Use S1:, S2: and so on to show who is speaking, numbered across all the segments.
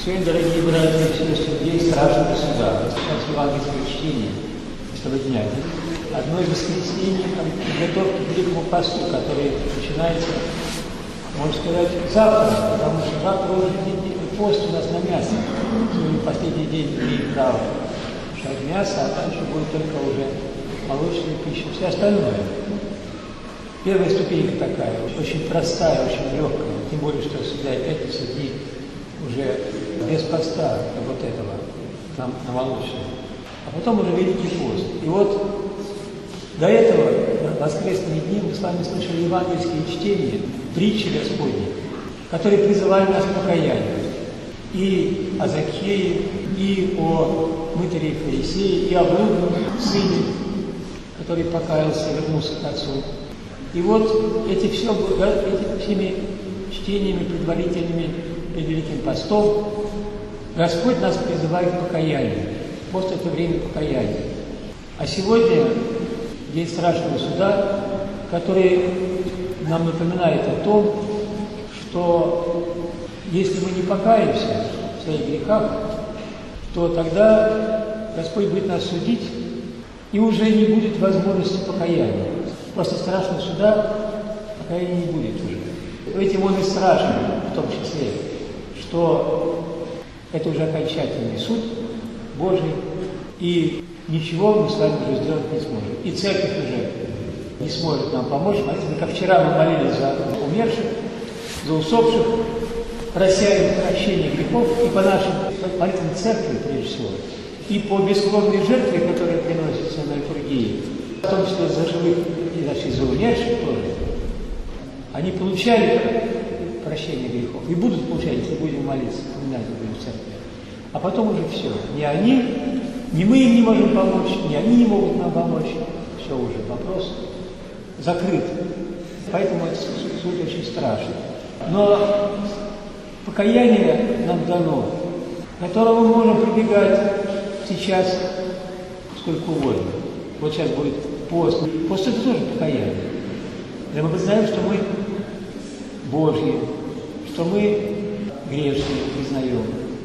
S1: Сегодня, дорогие братья и сестры, день страшного суда. Сейчас евангельское чтение этого дня. Одно из воскресений подготовки к Великому посту, который начинается, можно сказать, завтра, потому что завтра уже пост у нас на мясо. Сегодня последний день имеет право кушать мясо, а дальше будет только уже молочная пища, все остальное. Первая ступенька такая, очень простая, очень легкая, тем более, что сюда и пятница дни уже без поста вот этого, на молочном. А потом уже Великий пост. И вот до этого, в воскресные дни, мы с вами слышали евангельские чтения, притчи Господни, которые призывали нас к покаянию. И о Закхее, и о мытаре и фарисее, и о блудном сыне, который покаялся и вернулся к отцу. И вот этими всеми чтениями предварительными перед Великим постом Господь нас призывает к покаянию. Пост – это время покаяния. А сегодня день страшного суда, который нам напоминает о том, что если мы не покаемся в своих грехах, то тогда Господь будет нас судить, и уже не будет возможности покаяния. После страшного суда покаяния не будет уже. Этим он и страшен, в том числе, что это уже окончательный суд Божий, и ничего мы с вами уже сделать не сможем. И церковь уже не сможет нам помочь. Смотрите, как вчера мы молились за умерших, за усопших, прося их прощения грехов, и по нашей молитвенной церкви, прежде всего, и по бескровной жертве, которая приносится на литургии, в том числе за живых и даже за умерших тоже, они получали прощение грехов и будут получать, если будем молиться, вспоминать будем в церкви. А потом уже все. Ни они, ни мы им не можем помочь, ни они не могут нам помочь. Все уже, вопрос закрыт. Поэтому этот суд очень страшный. Но покаяние нам дано, к которому мы можем прибегать сейчас сколько угодно. Вот сейчас будет пост. Пост – это тоже покаяние. Когда мы признаем, что мы Божьи, что мы грешные, признаем.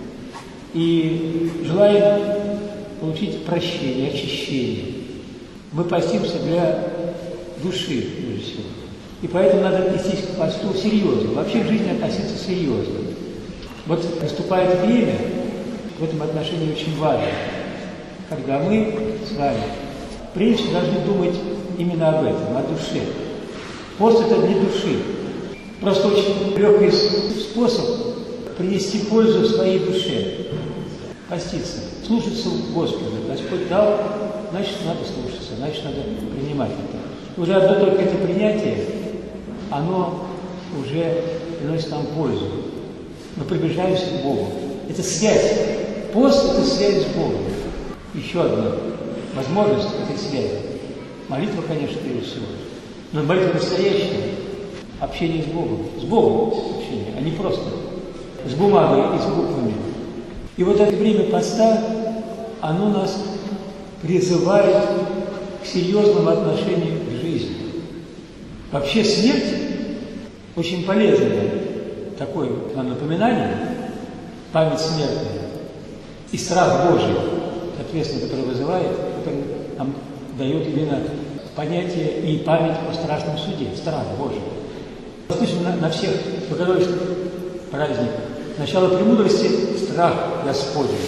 S1: И желаем получить прощение, очищение. Мы постимся для души, прежде всего. И поэтому надо отнестись к посту серьезно. Вообще в жизни относиться серьезно. Вот наступает время, в этом отношении очень важно, когда мы с вами прежде всего должны думать именно об этом, о душе. Пост – это для души. Просто очень легкий способ принести пользу своей душе. Поститься, слушаться Господа. Господь дал, значит, надо слушаться, значит, надо принимать это. Уже одно только это принятие, оно уже приносит нам пользу. Мы приближаемся к Богу. Это связь. Пост – это связь с Богом. Еще одна возможность этой связи. Молитва, конечно, прежде всего. Но молитва настоящая. Общение с Богом. С Богом общение, а не просто с бумагой и с буквами. И вот это время поста, оно нас призывает к серьезному отношению к жизни. Вообще смерть очень полезная. Такое нам напоминание, память смертная и страх Божий, соответственно, который вызывает, который нам дает именно понятие и память о страшном суде, страх Божий. Слышим на всех богословских праздниках. Начало премудрости – страх Господень.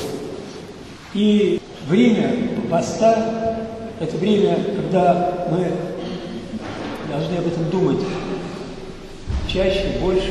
S1: И время поста – это время, когда мы должны об этом думать чаще, больше,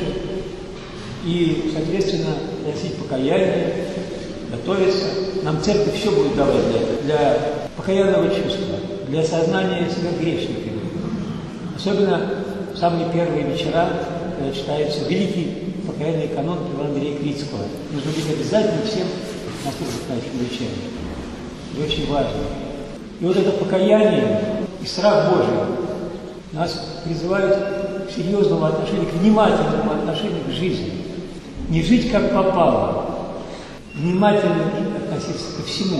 S1: и, соответственно, просить покаяния, готовиться. Нам церковь все будет давать для покаянного чувства, для сознания себя грешниками. Особенно в самые первые вечера, когда читается великий покаянный канон Ивана Андрея Крицкого. Нужно быть обязательно всем на службе вечером. Это очень важно. И вот это покаяние и страх Божий нас призывают к серьезному отношению, к внимательному отношению к жизни. Не жить как попало, внимательно относиться ко всему.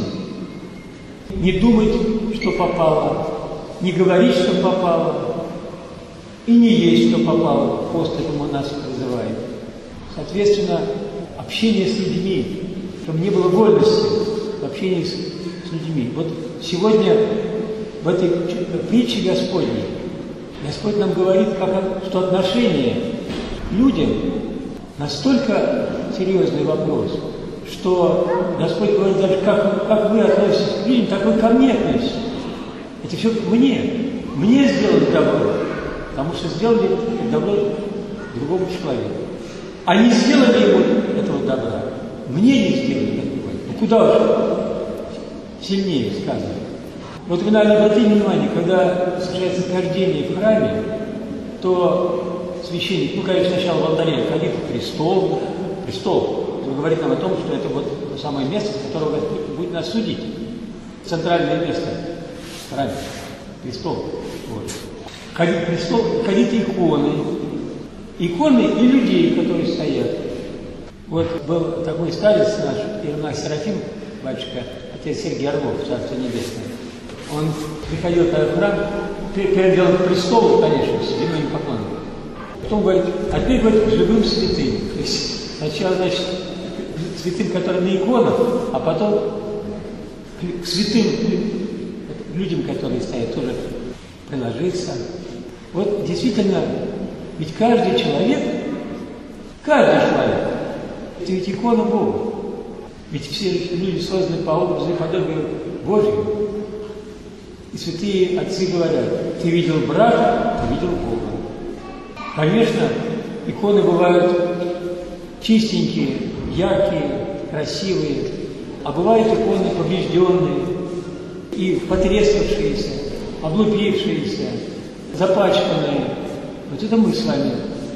S1: Не думать, что попало, не говорить, что попало, и не есть, что попало. Пост этому нас призывает. Соответственно, общение с людьми, чтобы не было вольности в общении с людьми. Вот сегодня в этой притче Господней Господь нам говорит, что отношение к людям настолько серьезный вопрос, что Господь говорит даже, как вы относитесь к людям, так вы ко мне относитесь. Это все мне сделали добро, потому что сделали добро другому человеку. А не сделали ему этого добра, мне не сделали такого. Ну куда уже сильнее сказано. Вот вы, наверное, обратили внимание, когда совершается хождение в храме, то священник, конечно, сначала в алтаре ходит престол, это говорит нам о том, что это вот то самое место, с которого будет нас судить. Центральное место в храме, престол. Вот. Ходит престол, ходит иконы и людей, которые стоят. Вот был такой старец наш, Иеромонах Серафим, батюшка, отец Сергий Орлов, Царство Небесное. Он приходил в храм, первым делом к престолу, конечно, с земными поклонами. Потом говорит, а теперь говорит к живым святым. То есть сначала, значит, к святым, которые на иконах, а потом к святым людям, которые стоят, тоже приложиться. Вот действительно, ведь каждый человек, это ведь икона Бога. Ведь все люди созданы по образу и подобию Божьему. И святые отцы говорят, ты видел брата, ты видел Бога. Конечно, иконы бывают чистенькие, яркие, красивые, а бывают иконы поврежденные и потрескавшиеся, облупившиеся, запачканные. Вот это мы с вами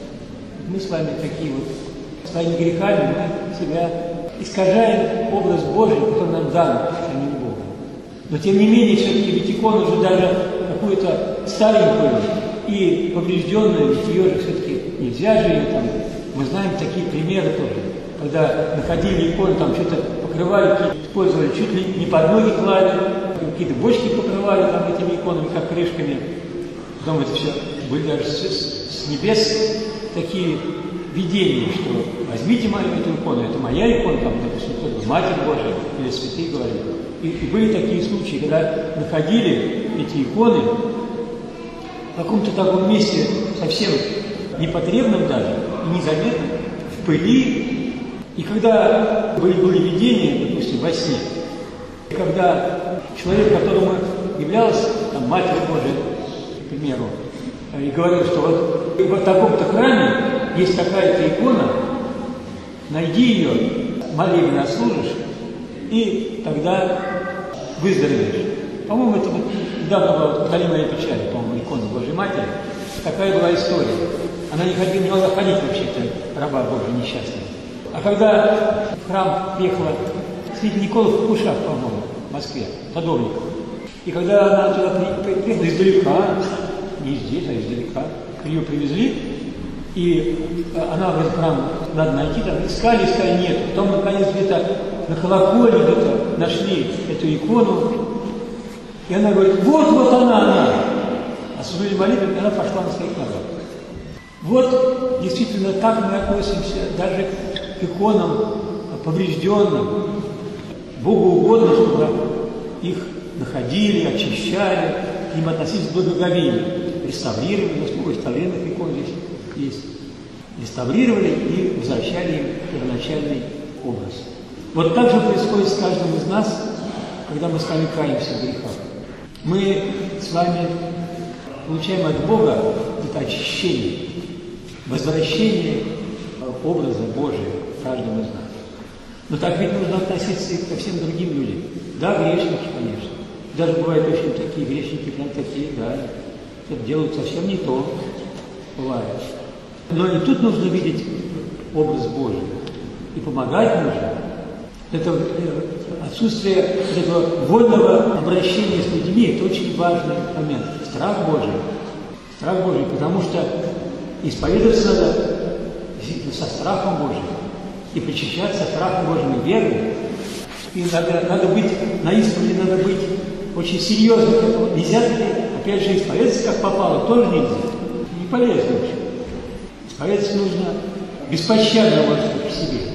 S1: такие вот, своими грехами мы себя искажаем образ Божий, который нам дан самим Богом. Но тем не менее, все-таки ведь икону уже даже какую-то старенькую и поврежденную, ведь ее же все-таки нельзя же ее там. Мы знаем такие примеры тоже, когда находили икону, там что-то покрывали, использовали, чуть ли не под ноги клали, какие-то бочки покрывали там этими иконами, как крышками. Потом это все были даже с небес такие видения, что возьмите мою эту икону, это моя икона, там, допустим, Матерь Божия или святые говорили. И были такие случаи, когда находили эти иконы в каком-то таком месте совсем непотребном даже, и незаметном, в пыли. И когда были видения, допустим, во сне, и когда человек, которому являлась там, Матерь Божия, к примеру, и говорил, что вот в таком-то храме есть такая-то икона, найди ее, молебен отслужишь, и тогда выздоровеешь. По-моему, это вот недавно была вот «Вдали моей печали», по-моему, икона Божьей Матери. Такая была история. Она не могла ходить вообще-то, раба Божия несчастная. А когда в храм приехала святитель Никола Кукушев, по-моему, в Москве, садовников, и когда она туда приехала издалека, не здесь, а издалека, ее привезли, и она в этот храм надо найти, там искали, нет. Потом, наконец, где-то на колокольне где-то нашли эту икону, и она говорит, вот она. Осудили молитву, и она пошла на своих ногах. Вот действительно так мы относимся даже к иконам поврежденным. Богу угодно, чтобы их находили, очищали, к ним относились с благоговением. Реставрировали, у нас много реставрированных икон здесь есть. Реставрировали и возвращали им первоначальный образ. Вот так же происходит с каждым из нас, когда мы с вами каемся в грехах. Мы с вами получаем от Бога это очищение, возвращение образа Божия в каждом из нас. Но так ведь нужно относиться и ко всем другим людям. Да, грешники, конечно. Даже бывают очень такие грешники, прям такие, да, делают совсем не то, бывает. Но и тут нужно видеть образ Божий. И помогать нужно. Это отсутствие этого вольного обращения с людьми – это очень важный момент. Страх Божий, потому что исповедоваться надо со страхом Божьим и причащаться страхом Божьим и верой. И надо быть на исповеди, надо быть очень серьезным. Нельзя, опять же, исповедоваться как попало, тоже нельзя. Не полезно вообще. Исповедоваться нужно беспощадно в себе.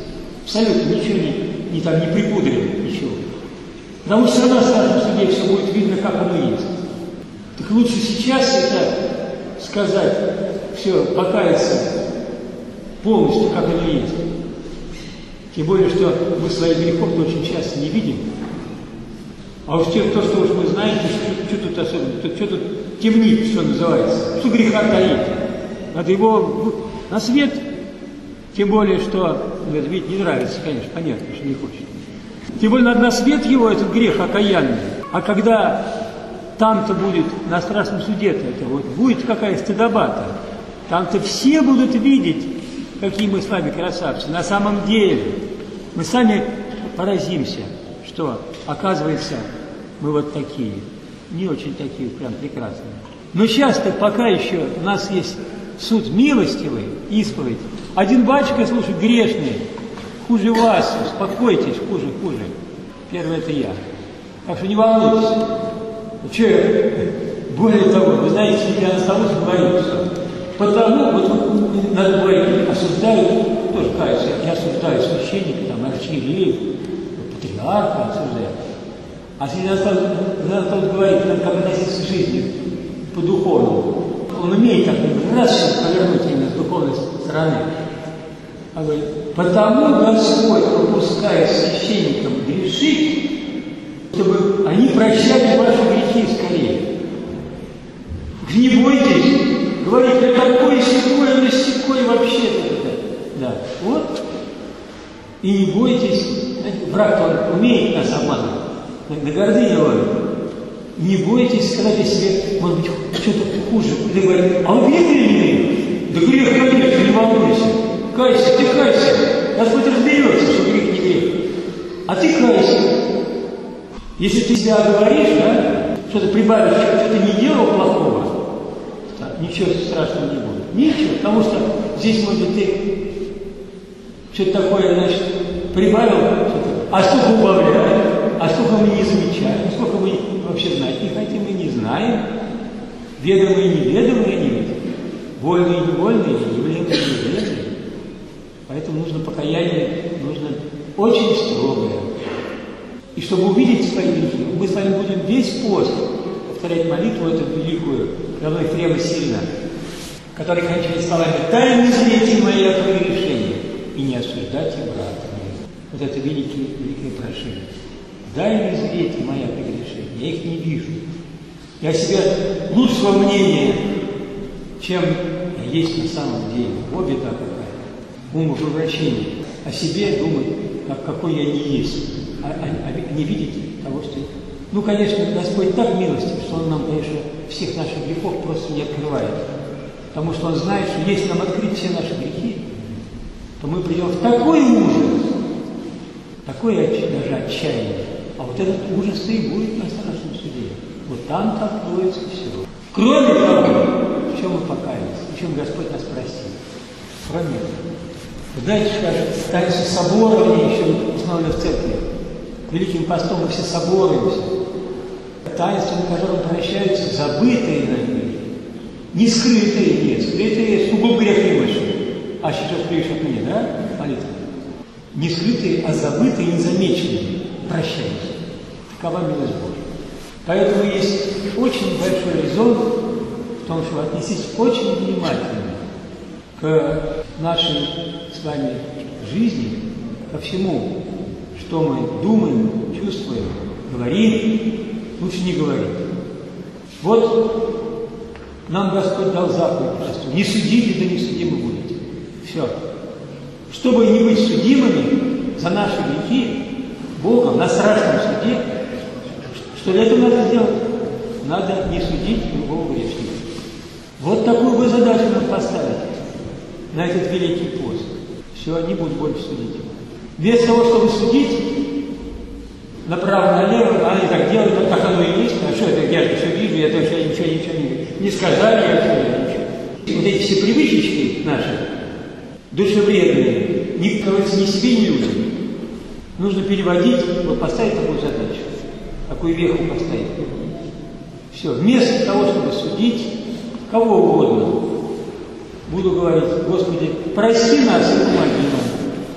S1: Абсолютно ничего не припудрено, ничего. Потому что все равно в страшном суде все будет видно, как оно есть. Так лучше сейчас это сказать, все, покаяться полностью, как оно есть. Тем более, что мы своих грехов очень часто не видим. А уж то, что уж мы знаем, что тут особенно, что тут темнит, что называется, что греха таит. Надо его на свет, тем более, что, видите, не нравится, конечно, понятно, что не хочет. Тем более, надо на свет его, этот грех окаянный. А когда там-то будет, на страшном суде-то, это вот, будет какая стыдоба-то, там-то все будут видеть, какие мы с вами красавцы. На самом деле, мы сами поразимся, что, оказывается, мы вот такие, не очень такие, прям прекрасные. Но сейчас-то пока еще у нас есть суд милостивый, исповедь. Один батюшка, слушай, грешный, хуже вас, успокойтесь, хуже. Первый это я. Так что не волнуйтесь. Более того, вы знаете, я на столу говорю, что потому, вот надо говорить, осуждают, тоже кажется, я осуждаю священника, там, архиереев, патриарха осуждаю. А если надо говорить, как относиться к жизни по-духовному, он умеет так раз повернуть именно с духовной стороны. Он говорит, потому Господь попускает священникам грешить, чтобы они прощали ваши грехи скорее. Не бойтесь, говорит, я такой, сякой вообще-то. Да, вот. И не бойтесь, враг он умеет нас обманывать, на гордыне ловит. Не бойтесь сказать о себе, может быть, что-то хуже. Ты говоришь, а он грех или не грех? Да грех, конечно, не волнуйся. Кайся, ты кайся. Господь разберется, что грех не грех. А ты кайся. Если ты себя говоришь, да, что-то прибавишь, что ты не делал плохого, да, ничего страшного не будет. Ничего, потому что здесь, может быть, ты что-то такое, значит, прибавил, что-то, а сколько убавляешь, а сколько мы не замечаем, сколько мы вообще знать не хотим и не знаем, ведомые и неведомые не видим, вольные и невольные, явленные и неведомые. Поэтому нужно покаяние, нужно очень строгое. И чтобы увидеть свои грехи, мы с вами будем весь пост повторять молитву эту великую, равно Ефрема сильно, которая кончается словами «Дай не зрите мои прегрешения и не осуждайте брата моего». Вот это великое прошение. «Дай не зрите мои прегрешения, я их не вижу. Я себе лучшего мнения, чем я есть на самом деле». Вот беда какая. Умопомрачение. О себе думать, какой я не есть. А не видеть того, что... Ну, конечно, Господь так милостив, что Он нам, конечно, всех наших грехов просто не открывает. Потому что Он знает, что если нам открыть все наши грехи, то мы придем в такой ужас, такое даже отчаяние. А вот этот ужас и будет на страшном суде. Вот там-то откроется все. Кроме того, в чем мы покаялись, в чем Господь нас простил. Кроме этого. Вы знаете, что таинство соборования еще установлено в церкви. Великим постом мы все соборуемся. Таинство, на котором прощаются забытые нами. Не скрытые, нет. Скрытые сугубо грех вымышленный. А сейчас приешь от меня, да? Молитва. Не скрытые, а забытые и незамеченные. Прощаемся. Такова милость Божья. Поэтому есть очень большой резон в том, что отнеситесь очень внимательно к нашей с вами жизни, ко всему, что мы думаем, чувствуем, говорим, лучше не говорить. Вот нам Господь дал заповедь простую. Не судите, да не судимы будете. Все. Чтобы не быть судимыми за наши грехи Богом на страшном суде, что для этого надо сделать? Надо не судить любого грешника. Вот такую вы задачу нам поставить на этот великий пост. Все, не будут больше судить. Вместо того, чтобы судить направо-налево, они так делают, так оно и есть, а что это, я же все вижу, я тоже ничего не сказали, ничего. Вот эти все привычечки наши, душевредные, ни, кажется, ни себе, ни людям, нужно переводить, вот поставить такую задачу, такую веху поставить. Все, вместо того, чтобы судить кого угодно, буду говорить: Господи, прости нас и помоги нам.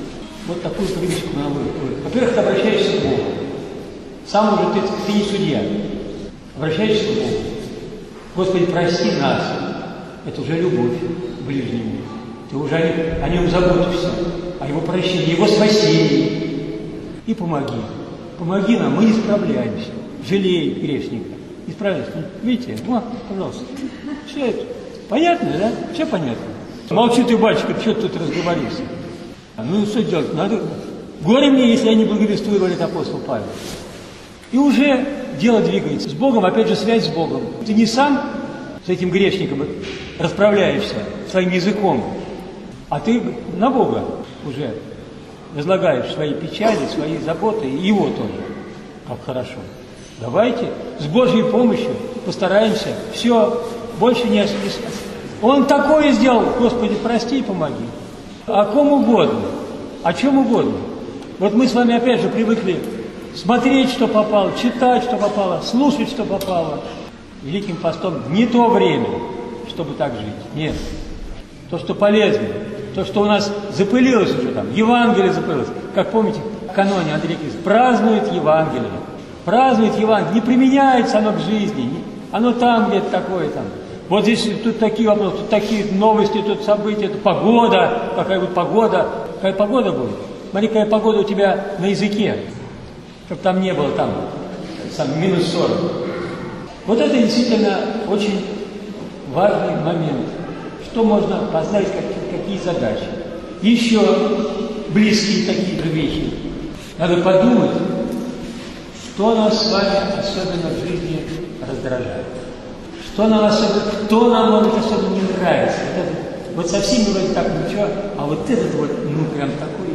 S1: вот такую привычку на вывод. Во-первых, ты обращаешься к Богу. Сам уже ты не судья. Обращаешься к Богу. Господи, прости нас. Это уже любовь к ближнему. Ты уже о нем заботишься, о его прощении, его спасении. И помоги. Помоги нам, мы не справляемся. Жалей грешника. Не справляемся. Видите? Вот, пожалуйста. Все это. Понятно, да? Все понятно. Молчи ты, батюшка, что ты тут разговорился? Ну, что делать? Надо... Горе мне, если я не благовествую, говорит апостол Павел. И уже дело двигается. С Богом, опять же, связь с Богом. Ты не сам с этим грешником расправляешься своим языком, а ты на Бога уже возлагаешь свои печали, свои заботы, и его тоже. Как хорошо. Давайте с Божьей помощью постараемся. Все, больше не... Он такое сделал, Господи, прости и помоги. О ком угодно, о чем угодно. Вот мы с вами опять же привыкли смотреть, что попало, читать, что попало, слушать, что попало. Великим постом не то время, чтобы так жить. Нет. То, что полезно, то, что у нас запылилось уже там, Евангелие запылилось. Как помните, в каноне Андрей Кириллович празднует Евангелие. Празднует Евангелие. Не применяется оно к жизни. Оно там где-то такое там. Вот здесь тут такие вопросы, тут такие новости, тут события, тут погода. Какая будет погода? Какая погода будет? Смотри, какая погода у тебя на языке. Чтобы там не было там минус 40. Вот это действительно очень важный момент. Что можно познать, какие задачи. Еще близкие такие же вещи. Надо подумать, что нас с вами особенно в жизни раздражает. Что нам особенно, кто нам может особенно не нравится. Вот со всеми вроде так ничего, а вот этот вот, ну прям такой.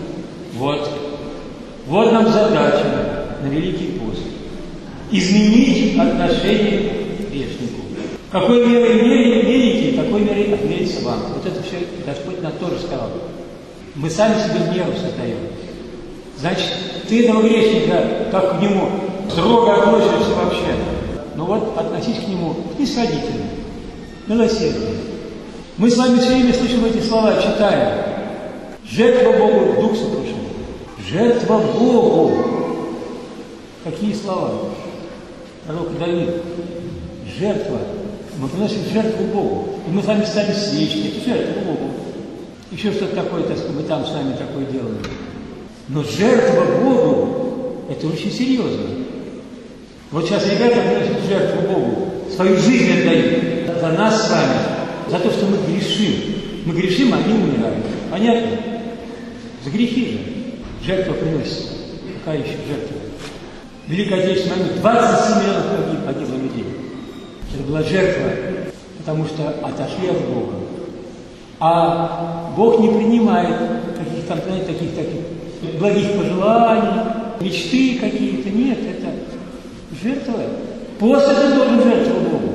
S1: Вот нам задача на Великий пост. Изменить отношение к грешнику. Какой мерой мерите, такой мерой отмерится вам. Вот это все Господь нам тоже сказал. Мы сами себе меру создаем. Значит, ты этого грешника, как к нему, строго относишься вообще. Но вот относись к нему снисходительно, милосердно. Мы с вами все время слышим эти слова, читаем. Жертва Богу, дух сокрушен. Жертва Богу. Какие слова? Пророк Давид. Жертва. Мы приносим жертву Богу. И мы с вами стали свечники. Жертву Богу. Еще что-то такое, так сказать, мы там с вами такое делаем. Но жертва Богу, это очень серьезно. Вот сейчас ребята приносят жертву Богу. Свою жизнь отдают. За нас с вами. За то, что мы грешим. Мы грешим, а они умирают. Понятно? За грехи же. Жертва приносится. Какая еще жертва? Великая Отечественная война. 27 миллионов погибло людей. Это была жертва, потому что отошли от Бога. А Бог не принимает каких-то там, знаете, таких благих пожеланий, мечты какие-то. Нет, это жертва. Пост это должен жертву Богу.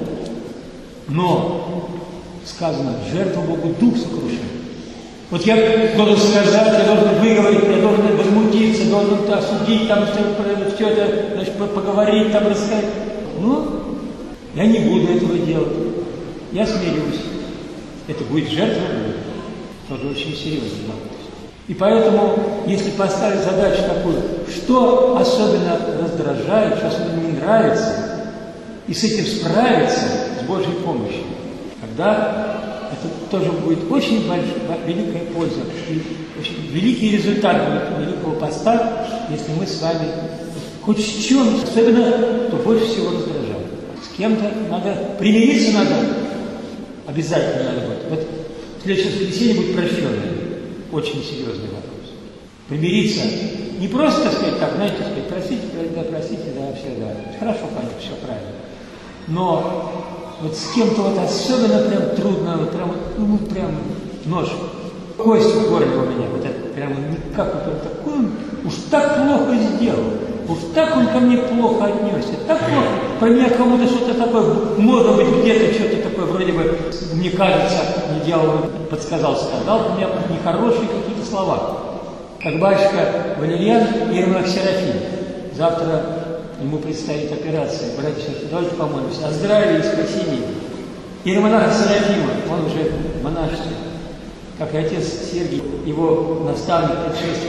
S1: Но сказано, жертва Богу дух сокрушен. Вот я должен сказать, я должен выговорить, я должен возмутиться, должен осудить, там все это, значит, поговорить, там рассказать. Но я не буду этого делать. Я смирюсь. Это будет жертва Богу. Тоже очень серьезный вопрос. И поэтому, если поставить задачу такую, что особенно раздражает, что особенно не нравится, и с этим справиться с Божьей помощью, тогда это тоже будет очень великая польза и очень великий результат будет Великого Поста, если мы с вами хоть в чем, особенно, то больше всего раздражает. С кем-то надо, примириться надо, обязательно надо будет. Вот в следующее воскресенье будет прощенное, очень серьезный вопрос. Примириться, не просто, так сказать, так, знаете, сказать, простите, да, все, да. Хорошо, понятно, все правильно. Но вот с кем-то вот особенно прям трудно, вот прям, ну, прям нож, кость в горле у меня, вот это прямо никак, вот он такой, уж так плохо сделал, уж так он ко мне плохо отнесся, так плохо, про меня кому-то что-то такое, может быть, где-то что-то такое, вроде бы, мне кажется, не делал, сказал у меня нехорошие какие-то слова. Как батюшка Валерьян Иеромонах Серафим, завтра ему предстоит операция. Братья и сестры, давайте помолимся о здравии и спасении. Иеромонаха Серафима, он уже монашеский, как и отец Сергий, его наставник, предшественник,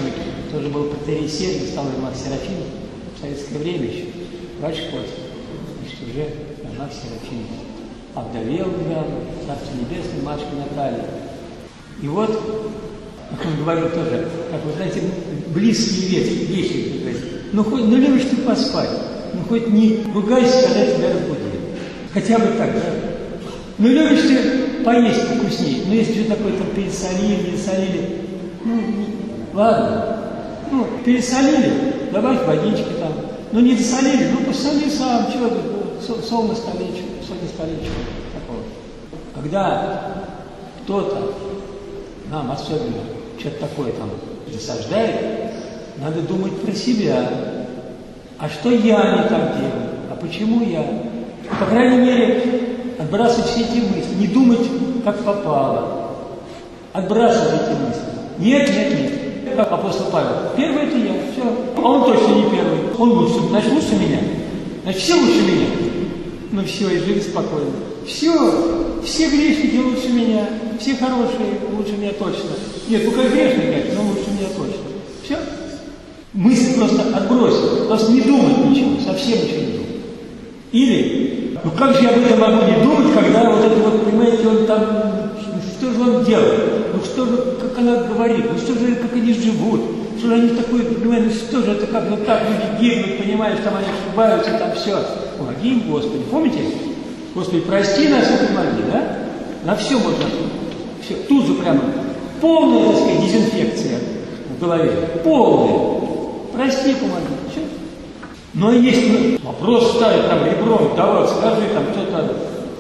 S1: тоже был протерей Сергий, стал Марк Серафим в советское время еще, батюшка Костя, значит, уже Марк Серафим овдовел недавно, Царство Небесное, матушка Наталья. И вот, как он говорил тоже, как вы знаете, близкие вещи, говорит, ну любишь ты поспать, ну хоть не ругайся, когда тебя разбудили. Хотя бы так, да? Ну любишь ты поесть вкуснее, ну если что такое там пересолили, не солили, ладно, пересолили, добавь водички там, ну не досолили, посоли сам, чего сол на столечку, такого. Когда кто-то нам особенно что-то такое там досаждает, надо думать про себя. А что я не так делаю? А почему я? По крайней мере, отбрасывать все эти мысли, не думать, как попало. Отбрасывать эти мысли. Нет. Как апостол Павел. Первый это я, все. А он точно не первый. Он лучше, значит лучше меня. Значит, все лучше меня. Ну все, и живи спокойно. Все грешники лучше меня. Все хорошие лучше меня точно. Нет, только грешный, конечно, но лучше меня точно. Все. Мысли просто отбросить. Просто не думать ничего, совсем ничего не думать. Или, как же я об этом могу не думать, когда вот это вот, понимаете, он там, что же он делает? Что же, как она говорит? Что же, как они живут? Что же они такое, понимаете, что же это, как вот так люди гибнут, понимаешь, там они ошибаются, там все. Помоги им, Господи. Помните? Господи, прости нас и помоги, да? На все можно. Все, тут же прямо полная, так сказать, дезинфекция в голове. Полная. Прости, помоги. Все. Но есть вопрос ставить там ребром, давай, скажи там что-то.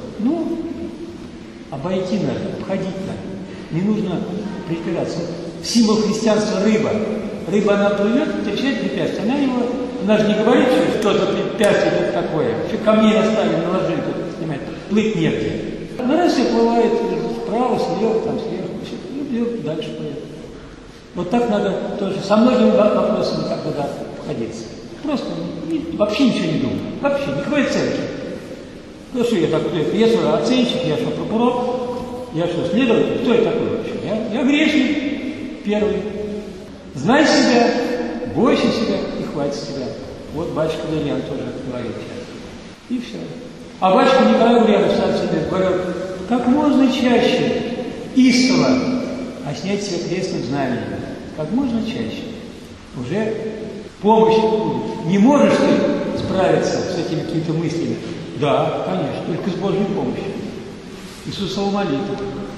S1: Обойти надо, обходить надо. Не нужно припираться. Символ христианства — рыба. Рыба, она плывет, встречает препятствие. Она же не говорит, что что-то препятствие это такое. Что камней наставили, наложили, тут, понимаете, плыть негде. Она раз все плывает справа, слева, там сверху, и дальше плывет. Вот так надо тоже со многими вопросами так надо обходиться. Просто вообще ничего не думать. Вообще, никакой оценки. Ну что я такой? Я что, оценщик, я что, прокурор? Я что, следователь? Кто я такой вообще? Я грешник первый. Знай себя, бойся себя и хватит себя. Вот батюшка Ильян тоже говорит сейчас. И все. А батюшка Николай Ульянов сам себе говорил, как можно чаще истово оснять себя крестным знамением. Как можно чаще. Уже помощь будет. Не можешь ты справиться с этими какими-то мыслями? Да, конечно, только с Божьей помощью. Иисусова молитва.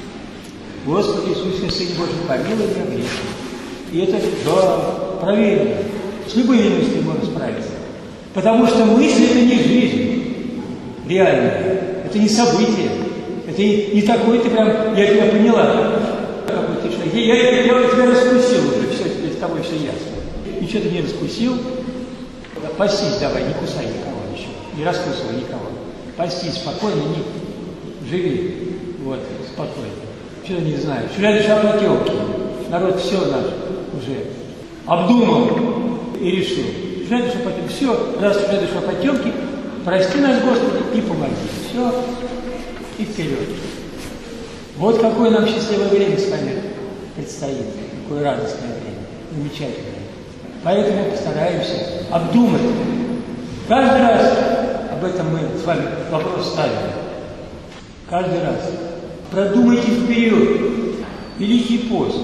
S1: Господи Иисусе, Сыне Божий, помилуй меня грешного. И это, да, проверено. С любыми мыслями можно справиться. Потому что мысли — это не жизнь реальная. Это не событие. Это не такой ты прям, я тебя поняла. Какой ты человек. Я тебя раскусил уже, все, теперь с тобой все ясно. Ничего ты не раскусил. Постись давай, не кусай никого еще. Не раскусывай никого. Постись спокойно, живи. Вот, спокойно. Что ты не знаешь? Шляли шапотелки. Народ все наш уже обдумал и решил. Шляли шапотелки. Все, раз шляли шапотелки, прости нас, Господи, и помоги. Все. И вперед. Вот какое нам счастливое время с вами предстоит. Какое радостное время. Замечательное. Поэтому постараемся обдумать. Каждый раз об этом мы с вами вопрос ставим. Каждый раз. Продумайте вперед. Великий пост.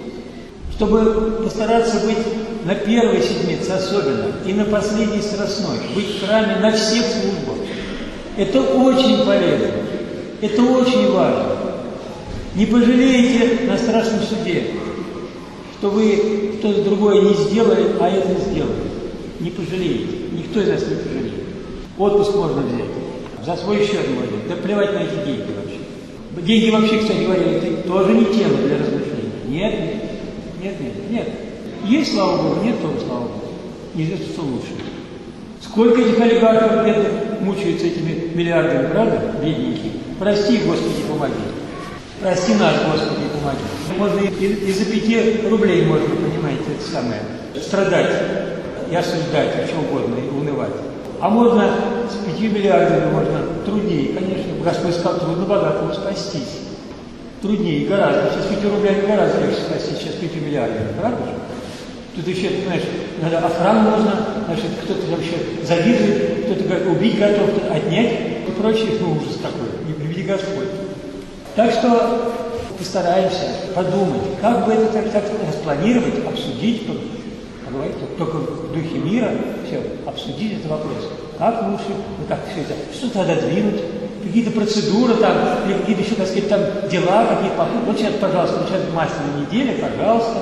S1: Чтобы постараться быть на первой седмице особенно и на последней страстной. Быть в храме на всех службах. Это очень полезно. Это очень важно. Не пожалеете на страшном суде, что вы что-то другое не сделали, а это сделали. Не пожалеете. Никто из нас не пожалеет. Отпуск можно взять. За свой счет можно. Да плевать на эти деньги вообще. Деньги вообще, кстати говоря, это тоже не тема для размышлений. Нет. Есть, слава Богу, нет, тоже слава Богу. Неизвестно, что лучше. Сколько этих олигархов бедных мучаются этими миллиардами, правда, бедненькие? Прости, Господи, помоги. Прости нас, Господи, помоги. Можно и за 5 рублей можно, понимаете, это самое, страдать и осуждать, о чем угодно, и унывать. А можно с 5 миллиардами, можно труднее, конечно. Господь сказал, трудно богатому спастись. Труднее гораздо. Сейчас 5 рублями гораздо легче спастись, сейчас 5 миллиардами, правда же? Тут еще, понимаешь, надо охрану нужно, значит, кто-то вообще завидует, кто-то говорит, убить готов, кто-то отнять и прочее. Ну, ужас такой, не приведи Господь. Так что постараемся подумать, как бы это так распланировать, обсудить, поговорить, только в духе мира, все, обсудить этот вопрос. Как лучше, ну как все это, что-то отодвинуть, какие-то процедуры там, или какие-то еще, так сказать, там дела, какие-то покупки. Вот сейчас, пожалуйста, вот сейчас Масляная неделя, пожалуйста.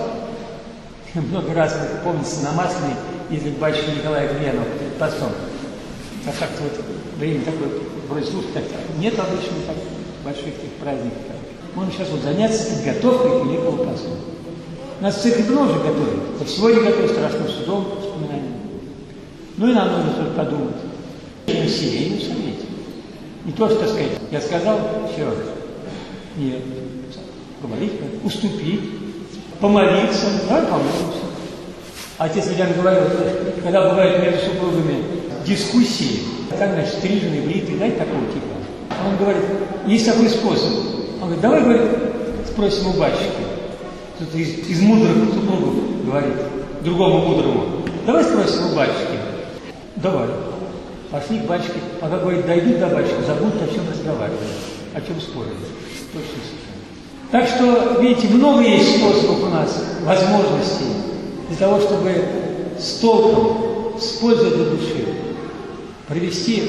S1: Много раз, помнится, на Масляной ездил батюшка Николай Гурьянов перед постом. А как-то вот время такое, вроде слушать, так нет обычно так больших таких праздников. Можно сейчас вот заняться подготовкой к Великому посту. Нас церковь много уже готовит. Вот сегодня готовит страшным судом, вспоминанием. Ну и нам нужно тоже подумать. На семейном совете. Не то, что, так сказать, я сказал, все. Нет. Говорить, уступить, помолиться, давай помолимся. Отец Ильян говорил, когда бывают между супругами дискуссии, как, значит, стриженные, бритые, знаете, такого типа. Он говорит, есть такой способ. Он говорит, давай, говорит, спросим у батюшки. Кто-то из мудрых супругов говорит, другому мудрому. Давай спросим у батюшки. Давай. Пошли к батюшке. А как говорит, дойдут до батюшки, забудут, о чем разговаривать, о чем спорить. Точно. Так что, видите, много есть способов у нас, возможностей для того, чтобы с толком, с пользой для души провести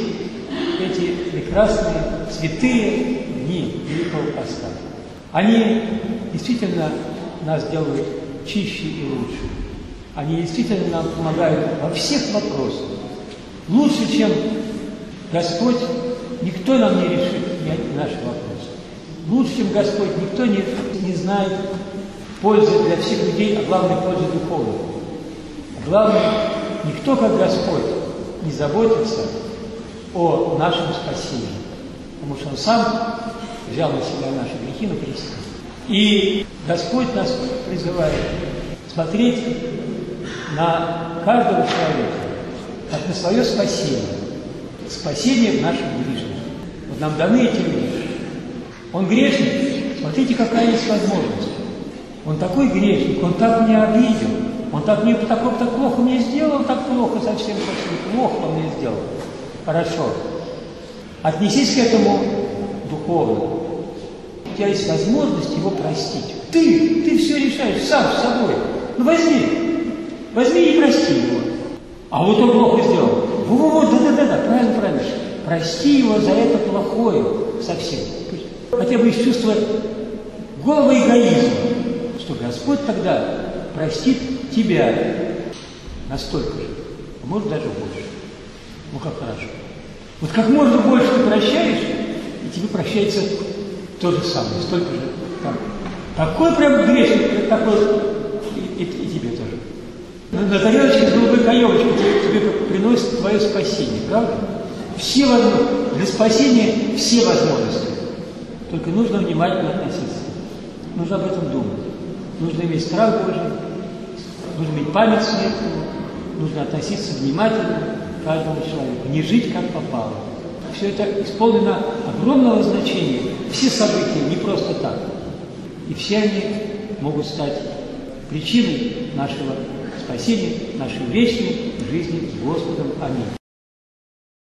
S1: эти прекрасные, святые дни Великого Поста. Они действительно нас делают чище и лучше. Они действительно нам помогают во всех вопросах. Лучше, чем Господь, никто нам не решит наши вопросы. Лучше, чем Господь, никто не знает пользы для всех людей, а главное, пользы духовной. А главное, никто, как Господь, не заботится о нашем спасении. Потому что Он сам взял на себя наши грехи на кресте. И Господь нас призывает смотреть на каждого человека, как на свое спасение. Спасение в нашем ближнем. Вот нам даны эти люди. Он грешник. Смотрите, какая есть возможность. Он такой грешник, он так меня обидел, он так плохо мне сделал, так плохо, совсем плохо он мне сделал. Хорошо. Отнесись к этому духовно. У тебя есть возможность его простить. Ты все решаешь сам с собой. Ну возьми и прости его. А вот он плохо сделал. Вот, да, правильно. Прости его за это плохое совсем. Хотя бы из чувства голого эгоизма, что Господь тогда простит тебя настолько же, а может даже больше. Ну как хорошо. Вот как можно больше ты прощаешь, и тебе прощается то же самое, столько же. Такой прям грешник, такой и тебе тоже. На тарелочке с голубой каемочкой тебе приносит твое спасение, правда? Все возможности. Для спасения все возможности. Только нужно внимательно относиться. Нужно об этом думать. Нужно иметь страх Божий, нужно иметь память светлую, нужно относиться внимательно к каждому человеку, не жить как попало. Все это исполнено огромного значения. Все события не просто так. И все они могут стать причиной нашего спасения, нашей вечной жизни с Господом. Аминь.